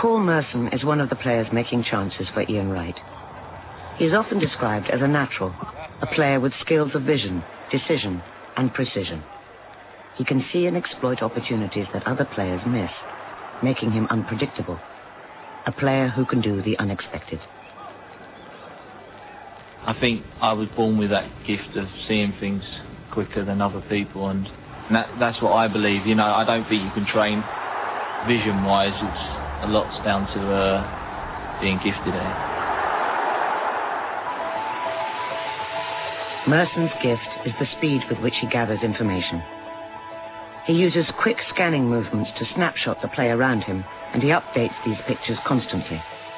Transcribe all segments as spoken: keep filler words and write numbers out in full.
Paul Merson is one of the players making chances for Ian Wright. He is often described as a natural, a player with skills of vision, decision, and precision. He can see and exploit opportunities that other players miss, making him unpredictable. A player who can do the unexpected. I think I was born with that gift of seeing things quicker than other people, and that, that's what I believe. You know, I don't think you can train vision-wise. It's a lot's down to uh, being gifted at it. Merson's gift is the speed with which he gathers information. He uses quick scanning movements to snapshot the play around him, and he updates these pictures constantly.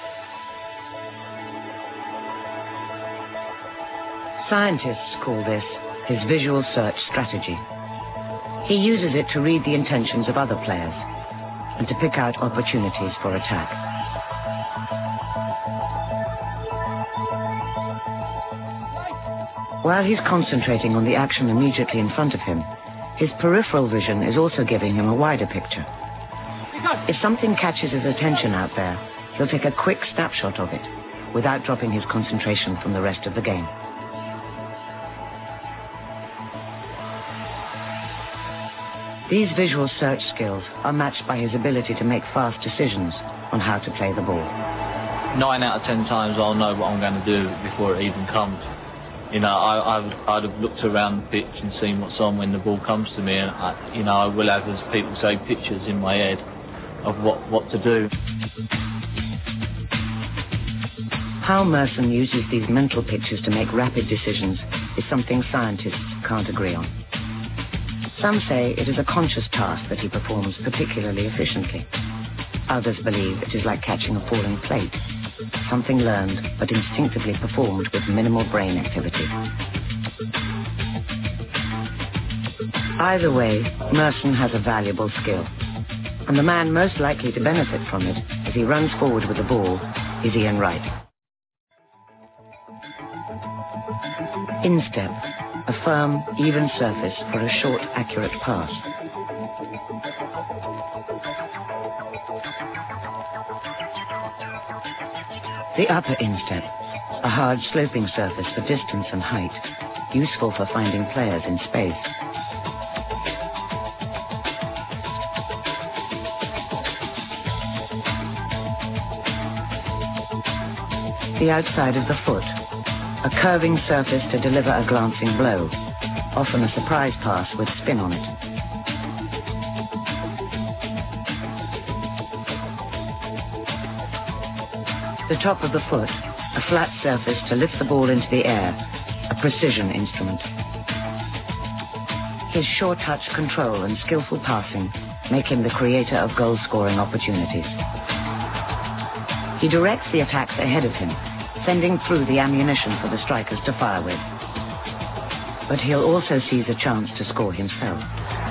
Scientists call this his visual search strategy. He uses it to read the intentions of other players and to pick out opportunities for attack. While he's concentrating on the action immediately in front of him, his peripheral vision is also giving him a wider picture. If something catches his attention out there, he'll take a quick snapshot of it without dropping his concentration from the rest of the game. These visual search skills are matched by his ability to make fast decisions on how to play the ball. Nine out of ten times I'll know what I'm going to do before it even comes. You know, I, I would, I'd have looked around the pitch and seen what's on when the ball comes to me, and I, you know, I will have, as people say, pictures in my head of what, what to do. How Merson uses these mental pictures to make rapid decisions is something scientists can't agree on. Some say it is a conscious task that he performs particularly efficiently. Others believe it is like catching a falling plate, something learned but instinctively performed with minimal brain activity. Either way, Merson has a valuable skill, and the man most likely to benefit from it as he runs forward with the ball is Ian Wright. Instep, a firm, even surface for a short, accurate pass. The upper instep, a hard sloping surface for distance and height, useful for finding players in space. The outside of the foot, a curving surface to deliver a glancing blow, often a surprise pass with spin on it. The top of the foot, a flat surface to lift the ball into the air, a precision instrument. His sure touch control and skillful passing make him the creator of goal-scoring opportunities. He directs the attacks ahead of him, sending through the ammunition for the strikers to fire with. But he'll also seize a chance to score himself.